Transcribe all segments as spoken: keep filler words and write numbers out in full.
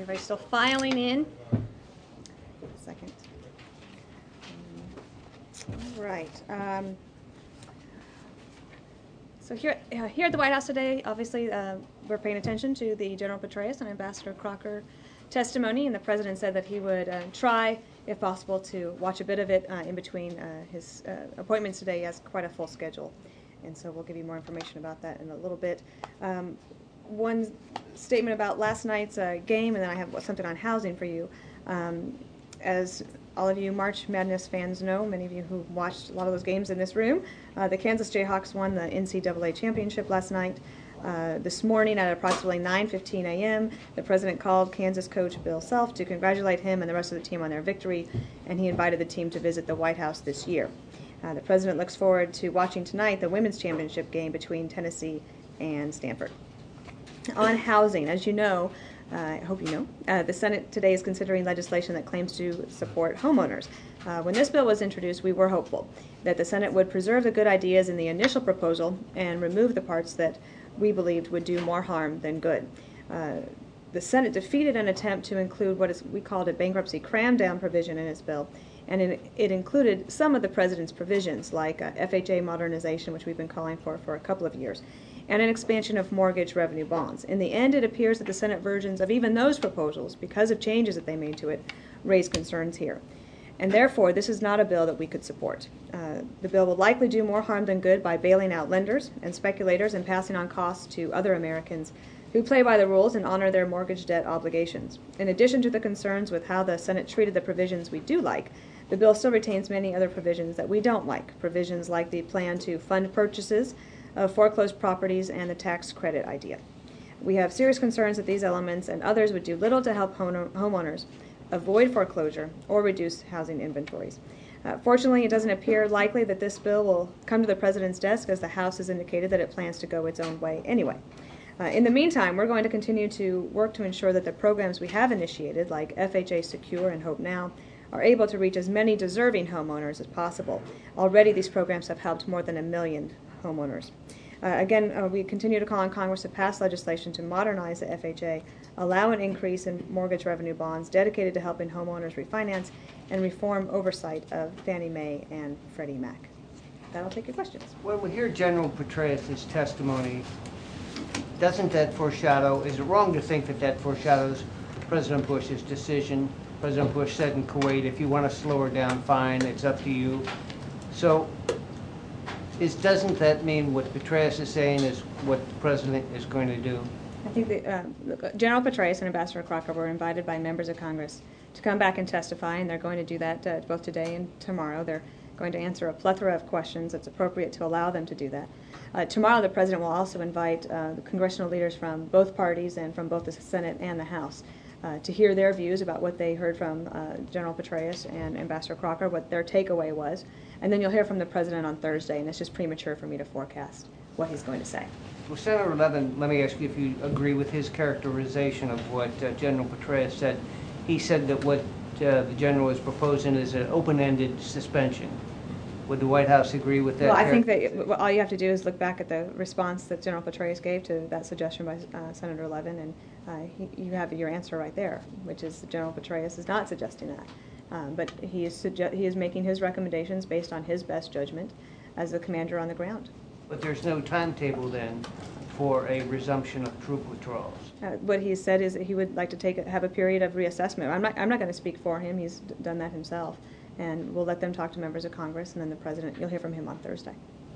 Everybody's still filing in. Second. All right. Um, so here, uh, here at the White House today, obviously, uh, we're paying attention to the General Petraeus and Ambassador Crocker testimony, and the President said that he would uh, try, if possible, to watch a bit of it uh, in between uh, his uh, appointments today. He has quite a full schedule, and so we'll give you more information about that in a little bit. Um, one statement about last night's uh, game, and then I have something on housing for you. Um, as all of you March Madness fans know, many of you who watched a lot of those games in this room, uh, the Kansas Jayhawks won the N C double A championship last night. Uh, this morning at approximately nine fifteen a m, the President called Kansas coach Bill Self to congratulate him and the rest of the team on their victory, and he invited the team to visit the White House this year. Uh, the President looks forward to watching tonight the women's championship game between Tennessee and Stanford. On housing, as you know, uh, I hope you know, uh, the Senate today is considering legislation that claims to support homeowners. Uh, when this bill was introduced, we were hopeful that the Senate would preserve the good ideas in the initial proposal and remove the parts that we believed would do more harm than good. Uh, the Senate defeated an attempt to include what is we called a bankruptcy cram-down provision in its bill, and it, it included some of the President's provisions, like uh, F H A modernization, which we've been calling for for a couple of years, and an expansion of mortgage revenue bonds. In the end, it appears that the Senate versions of even those proposals, because of changes that they made to it, raise concerns here. And therefore, this is not a bill that we could support. Uh, the bill will likely do more harm than good by bailing out lenders and speculators and passing on costs to other Americans who play by the rules and honor their mortgage debt obligations. In addition to the concerns with how the Senate treated the provisions we do like, the bill still retains many other provisions that we don't like, provisions like the plan to fund purchases of foreclosed properties and the tax credit idea. We have serious concerns that these elements and others would do little to help home homeowners avoid foreclosure or reduce housing inventories. Uh, fortunately, it doesn't appear likely that this bill will come to the President's desk, as the House has indicated that it plans to go its own way anyway. Uh, in the meantime, we're going to continue to work to ensure that the programs we have initiated, like F H A Secure and Hope Now, are able to reach as many deserving homeowners as possible. Already, these programs have helped more than a million homeowners. Uh, again, uh, we continue to call on Congress to pass legislation to modernize the F H A, allow an increase in mortgage revenue bonds dedicated to helping homeowners refinance, and reform oversight of Fannie Mae and Freddie Mac. That'll take your questions. When we hear General Petraeus' testimony, doesn't that foreshadow, is it wrong to think that that foreshadows President Bush's decision? President Bush said in Kuwait, if you want to slow her down, fine, it's up to you. So is, doesn't that mean what Petraeus is saying is what the President is going to do? I think that uh, look, General Petraeus and Ambassador Crocker were invited by members of Congress to come back and testify, and they're going to do that uh, both today and tomorrow. They're going to answer a plethora of questions. It's appropriate to allow them to do that. Uh, tomorrow, the President will also invite uh, the congressional leaders from both parties and from both the Senate and the House uh, to hear their views about what they heard from uh, General Petraeus and Ambassador Crocker, what their takeaway was. And then you'll hear from the President on Thursday, and it's just premature for me to forecast what he's going to say. Well, Senator Levin, let me ask you if you agree with his characterization of what uh, General Petraeus said. He said that what uh, the General is proposing is an open-ended suspension. Would the White House agree with that? Well, I think that well, all you have to do is look back at the response that General Petraeus gave to that suggestion by uh, Senator Levin, and uh, he, you have your answer right there, which is General Petraeus is not suggesting that. Um, but he is, he is making his recommendations based on his best judgment as the commander on the ground. But there's no timetable then for a resumption of troop withdrawals. Uh, what he said is that he would like to take a, have a period of reassessment. I'm not, I'm not going to speak for him. He's d done that himself. And we'll let them talk to members of Congress, and then the President, you'll hear from him on Thursday.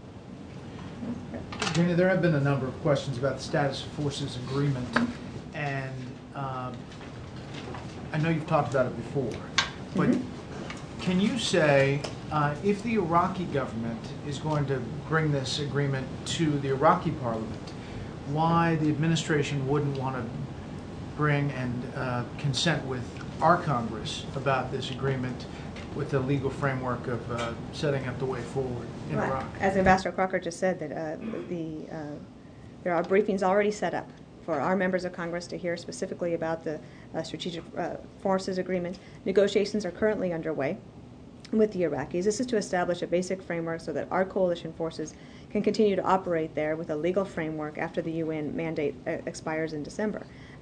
Janie, there have been a number of questions about the status of forces agreement, and um, I know you've talked about it before, but mm-hmm. Can you say, uh, if the Iraqi government is going to bring this agreement to the Iraqi parliament, why the administration wouldn't want to bring and uh, consent with our Congress about this agreement with the legal framework of uh, setting up the way forward in right. Iraq? As Ambassador Crocker just said, that uh, the uh, there are briefings already set up for our members of Congress to hear specifically about the uh, Strategic uh, Forces Agreement. Negotiations are currently underway with the Iraqis. This is to establish a basic framework so that our coalition forces can continue to operate there with a legal framework after the U N mandate uh, expires in December.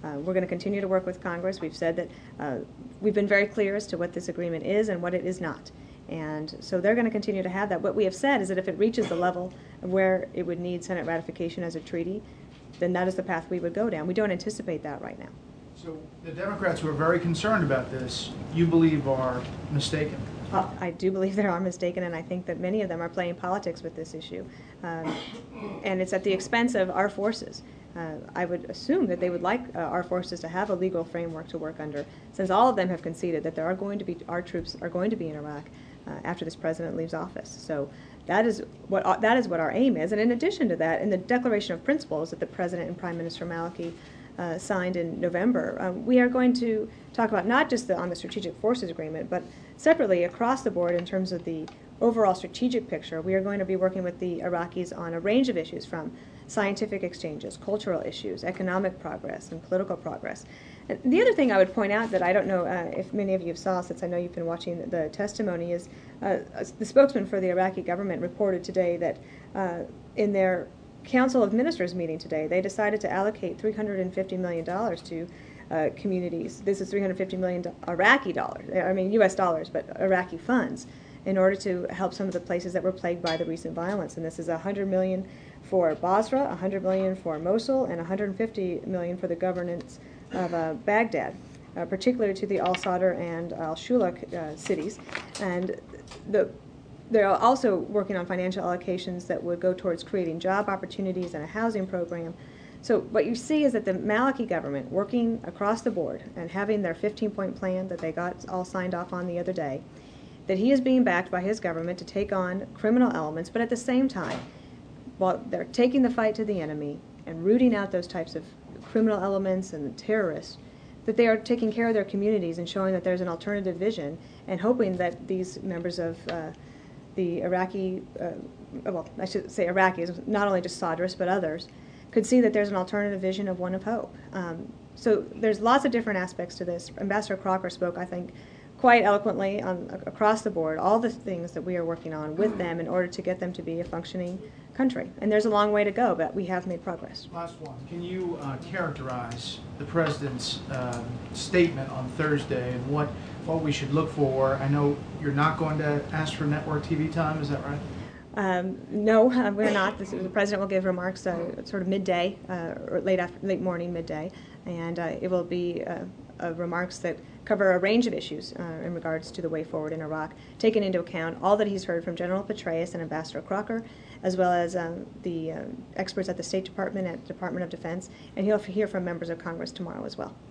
Uh, we're going to continue to work with Congress. We've said that uh, we've been very clear as to what this agreement is and what it is not. And so they're going to continue to have that. What we have said is that if it reaches the level of where it would need Senate ratification as a treaty, then that is the path we would go down. We don't anticipate that right now. So the Democrats who are very concerned about this, you believe are mistaken? Uh, I do believe they are mistaken, and I think that many of them are playing politics with this issue. Um, and it's at the expense of our forces. Uh, I would assume that they would like uh, our forces to have a legal framework to work under, since all of them have conceded that there are going to be, our troops are going to be in Iraq uh, after this president leaves office. So that is what uh, that is what our aim is. And in addition to that, in the Declaration of Principles that the President and Prime Minister Maliki uh, signed in November, um, we are going to talk about not just the, on the Strategic Forces Agreement, but separately across the board in terms of the overall strategic picture. We are going to be working with the Iraqis on a range of issues, from scientific exchanges, cultural issues, economic progress, and political progress. And the other thing I would point out that I don't know uh, if many of you saw, since I know you've been watching the, the testimony, is uh, the spokesman for the Iraqi government reported today that uh, in their Council of Ministers meeting today, they decided to allocate three hundred fifty million dollars to uh, communities. This is three hundred fifty million dollars Iraqi dollars, I mean U S dollars, but Iraqi funds, in order to help some of the places that were plagued by the recent violence. And this is one hundred million dollars for Basra, one hundred million dollars for Mosul, and one hundred fifty million dollars for the governance of uh, Baghdad, uh, particularly to the Al-Sadr and Al-Shulak uh, cities. And the, they're also working on financial allocations that would go towards creating job opportunities and a housing program. So what you see is that the Maliki government, working across the board and having their fifteen-point plan that they got all signed off on the other day, that he is being backed by his government to take on criminal elements, but at the same time, while they're taking the fight to the enemy and rooting out those types of criminal elements and terrorists, that they are taking care of their communities and showing that there's an alternative vision, and hoping that these members of uh, the Iraqi, uh, well, I should say Iraqis, not only just Sadrists, but others, could see that there's an alternative vision of one of hope. Um, so there's lots of different aspects to this. Ambassador Crocker spoke, I think, quite eloquently on, across the board, all the things that we are working on with them in order to get them to be a functioning country. And there's a long way to go, but we have made progress. Last one. Can you uh, characterize the President's um, statement on Thursday and what, what we should look for? I know you're not going to ask for network T V time, is that right? Um, no, uh, we're not. This, the President will give remarks uh, sort of midday, uh, or late, after, late morning, midday, and uh, it will be uh, uh, remarks that cover a range of issues uh, in regards to the way forward in Iraq, taking into account all that he's heard from General Petraeus and Ambassador Crocker, as well as um, the uh, experts at the State Department, at the Department of Defense, and he'll hear from members of Congress tomorrow as well.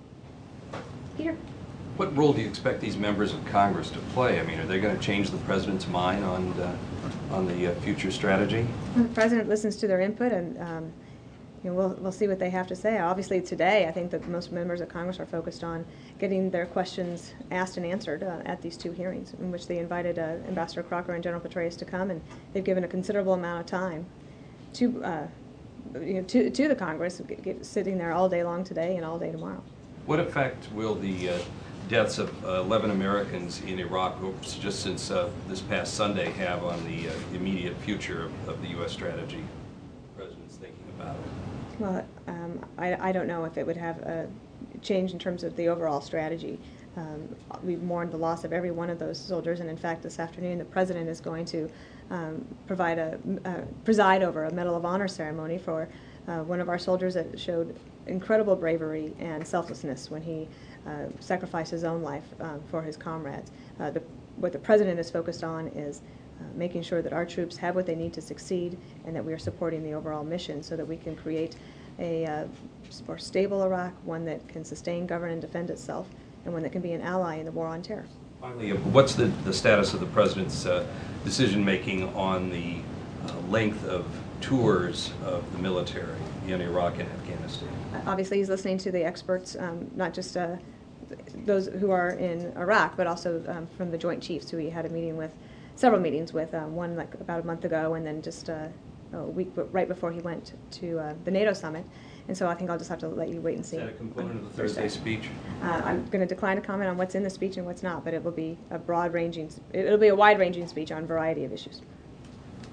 Peter? What role do you expect these members of Congress to play? I mean, are they going to change the President's mind on, uh, on the uh, future strategy? The President listens to their input, and um, you know, we'll, we'll see what they have to say. Obviously today, I think that most members of Congress are focused on getting their questions asked and answered uh, at these two hearings, in which they invited uh, Ambassador Crocker and General Petraeus to come, and they've given a considerable amount of time to, uh, you know, to, to the Congress, g- g- sitting there all day long today and all day tomorrow. What effect will the uh, deaths of uh, eleven Americans in Iraq, just since uh, this past Sunday, have on the uh, immediate future of, of the U S strategy the President's thinking about? Well, um, I, I don't know if it would have a change in terms of the overall strategy. Um, we've mourned the loss of every one of those soldiers, and in fact, this afternoon, the President is going to um, provide a uh, preside over a Medal of Honor ceremony for uh, one of our soldiers that showed incredible bravery and selflessness when he uh, sacrificed his own life uh, for his comrades. Uh, the, what the President is focused on is uh, making sure that our troops have what they need to succeed, and that we are supporting the overall mission so that we can create a uh, more stable Iraq, one that can sustain, govern, and defend itself, and one that can be an ally in the war on terror. Finally, what's the, the status of the President's uh, decision-making on the uh, length of tours of the military in Iraq and Afghanistan? Obviously, he's listening to the experts, um, not just uh, those who are in Iraq, but also um, from the Joint Chiefs, who he had a meeting with, several meetings with, um, one like about a month ago, and then just uh, a week right before he went to uh, the NATO summit. And so I think I'll just have to let you wait and see. Is that a component of the Thursday speech? Uh, I'm going to decline to comment on what's in the speech and what's not, but it will be a broad-ranging, it'll be a wide-ranging speech on a variety of issues.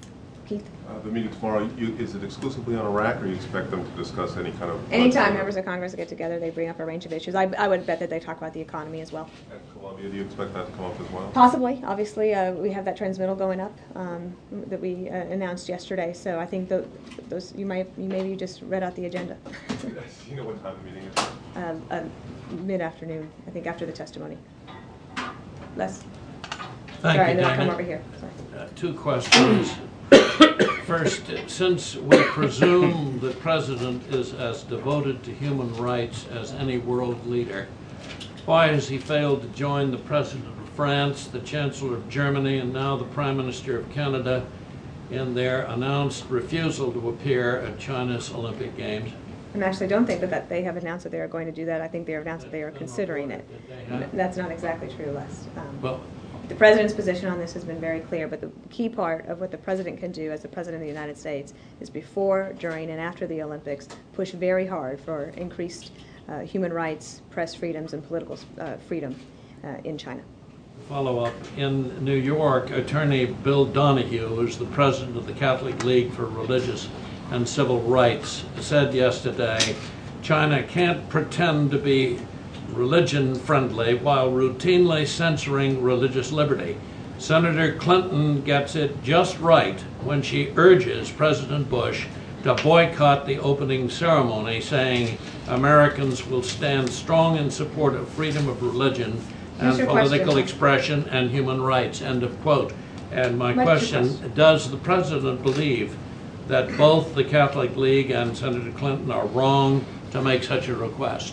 Keith? Uh, The meeting tomorrow, you- is it exclusively on Iraq, or you expect them to discuss any kind of... Anytime members of Congress get together, they bring up a range of issues. I, I would bet that they talk about the economy as well. At Columbia, do you expect that to come up as well? Possibly. Obviously, uh, we have that transmittal going up um, that we uh, announced yesterday. So I think tho- those you might you maybe just read out the agenda. Do you know what time the meeting is? um, um, mid-afternoon, I think, after the testimony. Les? Thank Sorry, you, and then I'll come Dana. over here. Sorry. Uh, Two questions. First, since we presume the president is as devoted to human rights as any world leader, why has he failed to join the president of France, the chancellor of Germany, and now the prime minister of Canada in their announced refusal to appear at China's Olympic Games? I actually don't think that, that they have announced that they are going to do that. I think they have announced that they are considering it. That's not exactly true, Les. Um, Well, The president's position on this has been very clear, but the key part of what the president can do as the president of the United States is before, during, and after the Olympics, push very hard for increased uh, human rights, press freedoms, and political uh, freedom uh, in China. follow up. In New York, attorney Bill Donahue, who's the president of the Catholic League for Religious and Civil Rights, said yesterday, China can't pretend to be religion friendly while routinely censoring religious liberty. Senator Clinton gets it just right when she urges President Bush to boycott the opening ceremony, saying Americans will stand strong in support of freedom of religion and Here's your political question. expression and human rights, end of quote. And my What's your question, question? does the president believe that both the Catholic League and Senator Clinton are wrong to make such a request?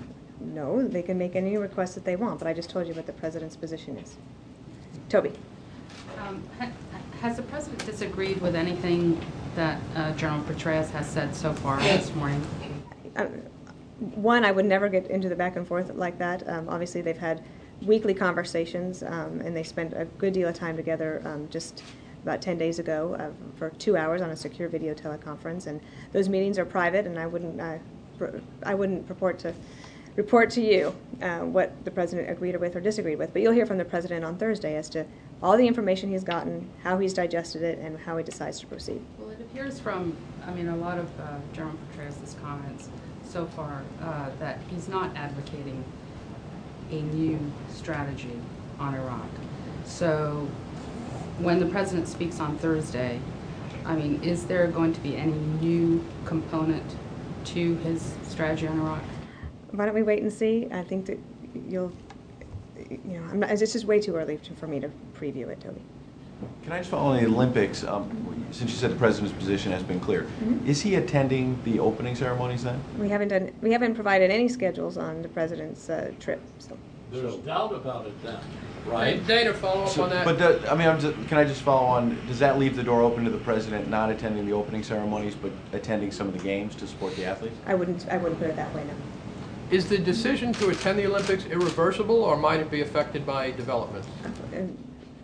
No, they can make any request that they want, but I just told you what the president's position is. Toby? Um, ha- Has the president disagreed with anything that uh, General Petraeus has said so far this morning? Uh, One, I would never get into the back and forth like that. Um, obviously, they've had weekly conversations, um, and they spent a good deal of time together um, just about ten days ago uh, for two hours on a secure video teleconference. And those meetings are private, and I wouldn't, uh, pr- I wouldn't purport to report to you uh, what the president agreed with or disagreed with. But you'll hear from the president on Thursday as to all the information he's gotten, how he's digested it, and how he decides to proceed. Well, it appears from, I mean, a lot of uh, General Petraeus' comments so far uh, that he's not advocating a new strategy on Iraq. So when the president speaks on Thursday, I mean, is there going to be any new component to his strategy on Iraq? Why don't we wait and see? I think that you'll, you know, I'm not, it's just way too early to, for me to preview it, Toby. Can I just follow on the Olympics? Um, since you said the president's position has been clear, Mm-hmm. is he attending the opening ceremonies then? We haven't done, we haven't provided any schedules on the president's uh, trip, so. There's doubt about it then, right? Dana, follow up So- on that. But the, I mean, I'm just, can I just follow on? Does that leave the door open to the president not attending the opening ceremonies, but attending some of the games to support the athletes? I wouldn't, I wouldn't put it that way, no. Is the decision to attend the Olympics irreversible, or might it be affected by developments? And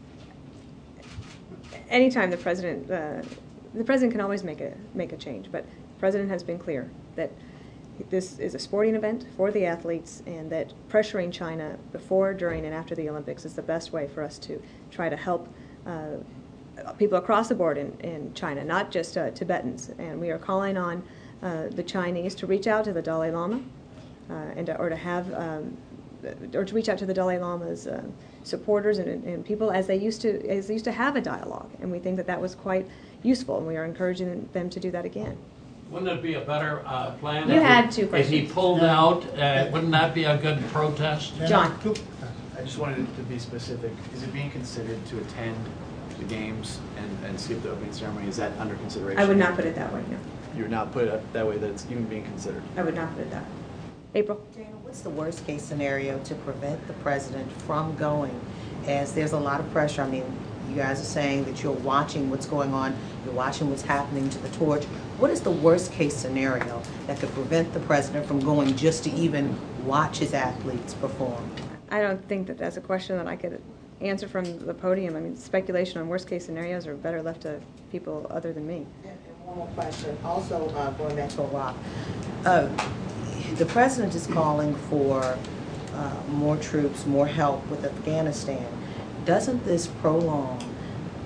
anytime the president, uh, the president can always make a, make a change, but the president has been clear that this is a sporting event for the athletes, and that pressuring China before, during, and after the Olympics is the best way for us to try to help uh, people across the board in, in China, not just uh, Tibetans. And we are calling on uh, the Chinese to reach out to the Dalai Lama, uh, and to, or to have, um, or to reach out to the Dalai Lama's uh, supporters and, and people as they used to, as they used to have a dialogue. And we think that that was quite useful, and we are encouraging them to do that again. Wouldn't it be a better uh, plan? You if he- had two If he questions. pulled out, uh, wouldn't that be a good protest? John? I just wanted to be specific. Is it being considered to attend the games and, and skip the opening ceremony? Is that under consideration? I would not put it that way, no. You would not put it that way, that it's even being considered? I would not put it that way. April? Dana, what's the worst case scenario to prevent the president from going, as there's a lot of pressure? I mean, you guys are saying that you're watching what's going on, you're watching what's happening to the torch. What is the worst case scenario that could prevent the president from going just to even watch his athletes perform? I don't think that that's a question that I could answer from the podium. I mean, speculation on worst case scenarios are better left to people other than me. And one more question, also uh, going back to Iraq. Uh, the president is calling for uh, more troops, more help with Afghanistan. Doesn't this prolong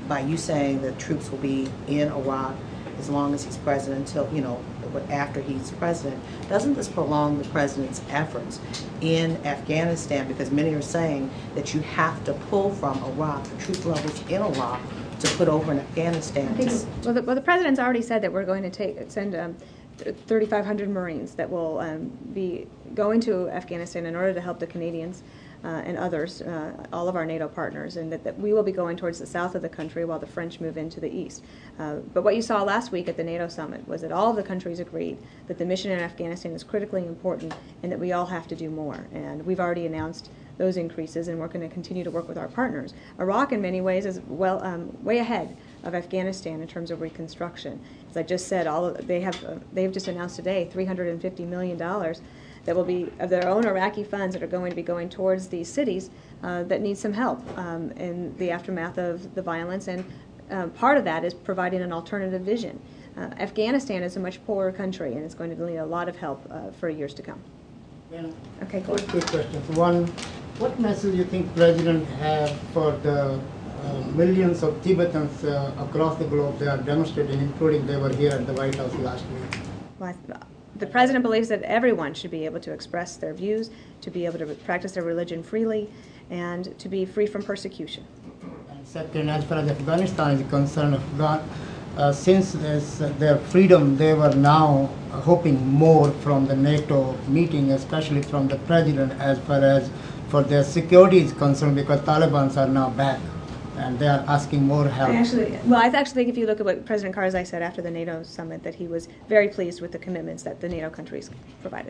by you saying that troops will be in Iraq as long as he's president until, you know, after he's president, doesn't this prolong the president's efforts in Afghanistan? Because many are saying that you have to pull from Iraq, the troop levels in Iraq, to put over in Afghanistan. I think, well, the, well, the president's already said that we're going to take send um, thirty-five hundred Marines that will um, be going to Afghanistan in order to help the Canadians uh, and others, uh, all of our NATO partners, and that, that we will be going towards the south of the country while the French move into the east. Uh, but what you saw last week at the NATO summit was that all of the countries agreed that the mission in Afghanistan is critically important and that we all have to do more. And we've already announced those increases, and we're going to continue to work with our partners. Iraq, in many ways, is well um, way ahead of Afghanistan in terms of reconstruction. As I just said, all of, they have uh, they've just announced today three hundred fifty million dollars that will be of their own Iraqi funds that are going to be going towards these cities uh, that need some help um, in the aftermath of the violence. And uh, part of that is providing an alternative vision. Uh, Afghanistan is a much poorer country, and it's going to need a lot of help uh, for years to come. Yeah. Okay, cool. Two questions. One, what message do you think President have for the uh, millions of Tibetans uh, across the globe that are demonstrating, including they were here at the White House last week? Well, I, the president believes that everyone should be able to express their views, to be able to practice their religion freely, and to be free from persecution. And second, as far as Afghanistan is concerned, Afghan, uh, since this, uh, their freedom, they were now uh, hoping more from the NATO meeting, especially from the president, as far as for their security is concerned, because Taliban are now back and they are asking more help. Actually, well, I actually think if you look at what President Karzai said after the NATO summit, that he was very pleased with the commitments that the NATO countries provided.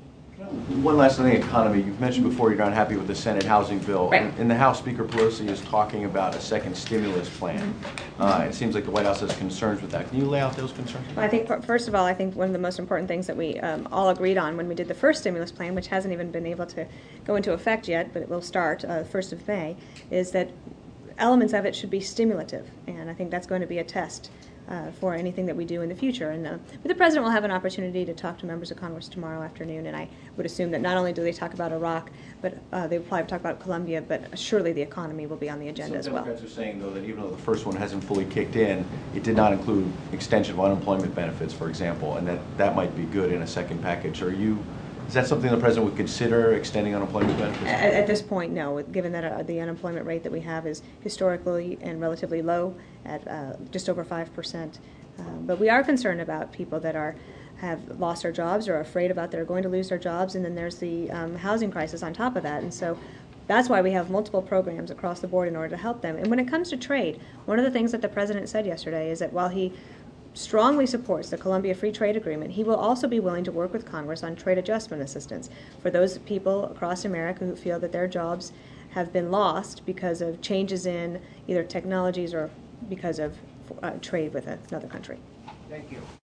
One last thing, economy. You've mentioned before you're not happy with the Senate housing bill. Right. In, in the House, Speaker Pelosi is talking about a second stimulus plan. Uh, it seems like the White House has concerns with that. Can you lay out those concerns? Well, I think, first of all, I think one of the most important things that we um, all agreed on when we did the first stimulus plan, which hasn't even been able to go into effect yet, but it will start uh, first of May, is that elements of it should be stimulative. And I think that's going to be a test Uh, for anything that we do in the future. And uh, but the president will have an opportunity to talk to members of Congress tomorrow afternoon, and I would assume that not only do they talk about Iraq, but uh, they will probably talk about Colombia, but surely the economy will be on the agenda as Some well. Democrats are saying, though, that even though the first one hasn't fully kicked in, it did not include extension of unemployment benefits, for example, and that that might be good in a second package. Are you, is that something the president would consider, extending unemployment benefits? At, at this point, no, given that uh, the unemployment rate that we have is historically and relatively low at uh, just over five percent. Um, but we are concerned about people that are have lost their jobs or are afraid about they're going to lose their jobs, and then there's the um, housing crisis on top of that. And so that's why we have multiple programs across the board in order to help them. And when it comes to trade, one of the things that the president said yesterday is that while he strongly supports the Colombia Free Trade Agreement, he will also be willing to work with Congress on trade adjustment assistance for those people across America who feel that their jobs have been lost because of changes in either technologies or because of uh, trade with another country. Thank you.